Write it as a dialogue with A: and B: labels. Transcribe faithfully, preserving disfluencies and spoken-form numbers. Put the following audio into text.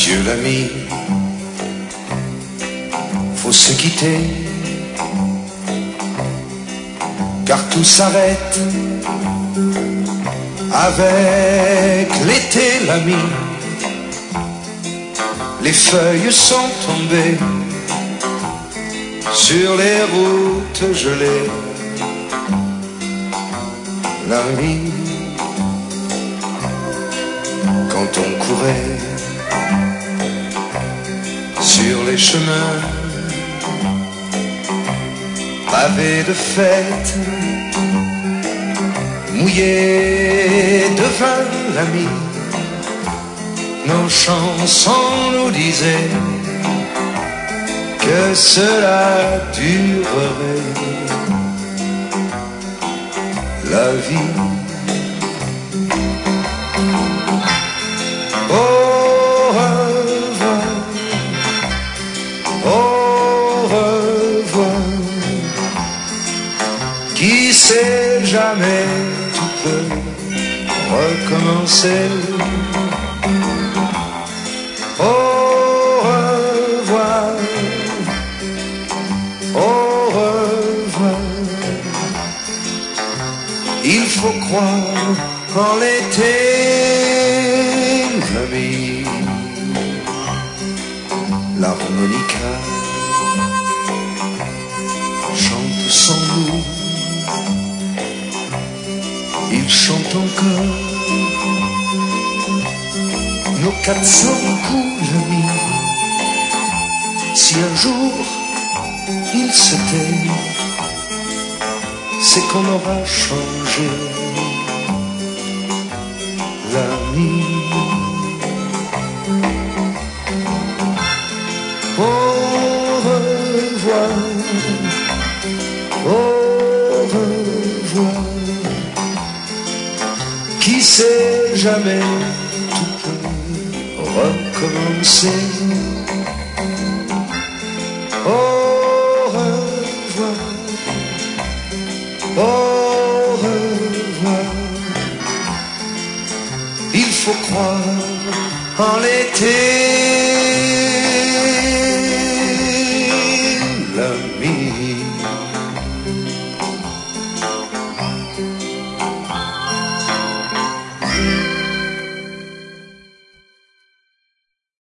A: Adieu l'ami, faut se quitter, car tout s'arrête avec l'été l'ami. Les feuilles sont tombées sur les routes gelées, l'ami. Quand on courait sur les chemins pavés de fêtes, mouillés de vin, l'ami, nos chansons nous disaient que cela durerait. La vie, au revoir, au revoir. Qui sait, jamais tout peut recommencer. Au revoir, au revoir. Il faut croire en l'été, l'ami. L'harmonica chante sans nous, il chante encore nos quatre cents coups, l'ami. Si un jour il se tait, c'est qu'on aura changé, l'ami. Au revoir, au revoir. Qui sait, jamais tout peut recommencer. Au revoir, au revoir. Il faut croire en l'été.